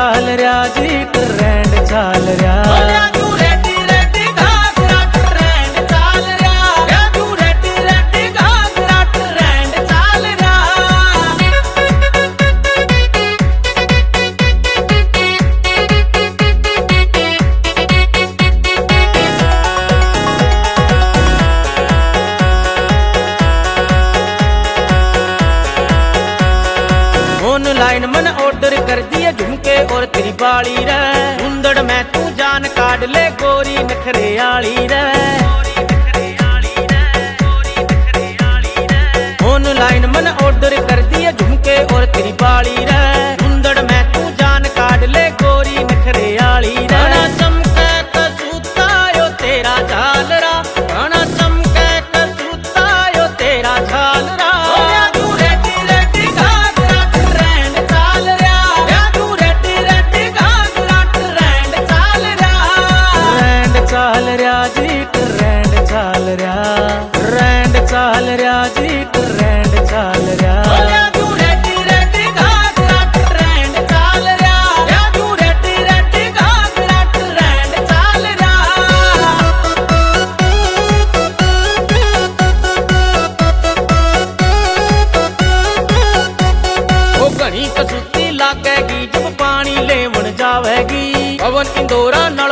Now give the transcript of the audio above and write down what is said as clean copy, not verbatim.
चाल रहा जी ट्रेंड चाल रहा। तू रेडी रेडी घाघरा ट्रेंड चाल रहा, तू रेडी रेडी घाघरा ट्रेंड चाल रहा। ऑनलाइन मन ऑर्डर कर दिए झुमके और तेरी बाली रे, उंदड़ में तू जान काट ले गोरी नखरे आली रे। ऑनलाइन मन ऑर्डर कर दिए झुमके और तेरी बाली रे, उंदड़ में तू जान काट ले गोरी नखरे आली रे। घना चमके कसूता यो तेरा झालरा, घना चमके कसूता यो तेरा झालरा। चाल रहा जी ट्रेंड चाल रहा, ट्रेंड चाल रहा जी ट्रेंड चाल रहा। तू रेडी रेडी घाघरा ट्रेंड चाल रहा, तू रेडी रेडी घाघरा ट्रेंड चाल रहा। वो घनी कसूती लागेगी जब पानी लेवन जावेगी, पवन इंदौरा